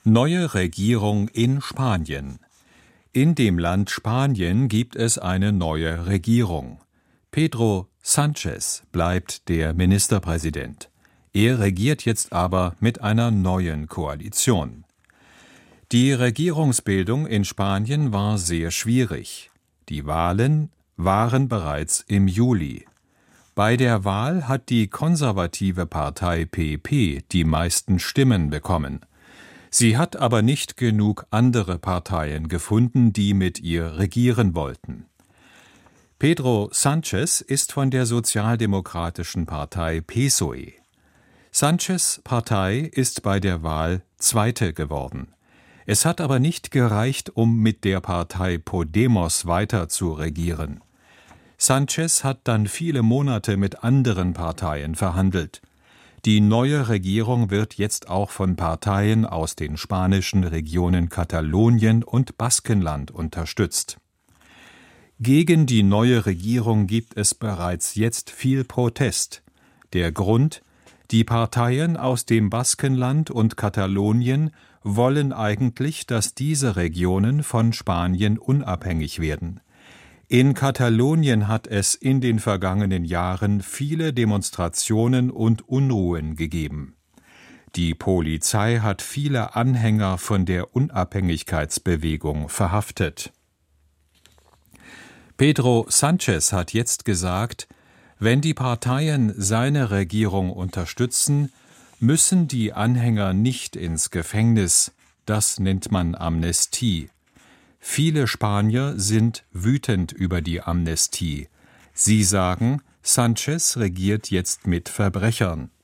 Neue Regierung in Spanien. In dem Land Spanien gibt es eine neue Regierung. Pedro Sánchez bleibt der Ministerpräsident. Er regiert jetzt aber mit einer neuen Koalition. Die Regierungsbildung in Spanien war sehr schwierig. Die Wahlen waren bereits im Juli. Bei der Wahl hat die konservative Partei PP die meisten Stimmen bekommen. Sie hat aber nicht genug andere Parteien gefunden, die mit ihr regieren wollten. Pedro Sánchez ist von der sozialdemokratischen Partei PSOE. Sánchez' Partei ist bei der Wahl Zweite geworden. Es hat aber nicht gereicht, um mit der Partei Podemos weiter zu regieren. Sánchez hat dann viele Monate mit anderen Parteien verhandelt. Die neue Regierung wird jetzt auch von Parteien aus den spanischen Regionen Katalonien und Baskenland unterstützt. Gegen die neue Regierung gibt es bereits jetzt viel Protest. Der Grund: Die Parteien aus dem Baskenland und Katalonien wollen eigentlich, dass diese Regionen von Spanien unabhängig werden. In Katalonien hat es in den vergangenen Jahren viele Demonstrationen und Unruhen gegeben. Die Polizei hat viele Anhänger von der Unabhängigkeitsbewegung verhaftet. Pedro Sánchez hat jetzt gesagt, wenn die Parteien seine Regierung unterstützen, müssen die Anhänger nicht ins Gefängnis. Das nennt man Amnestie. Viele Spanier sind wütend über die Amnestie. Sie sagen, Sánchez regiert jetzt mit Verbrechern.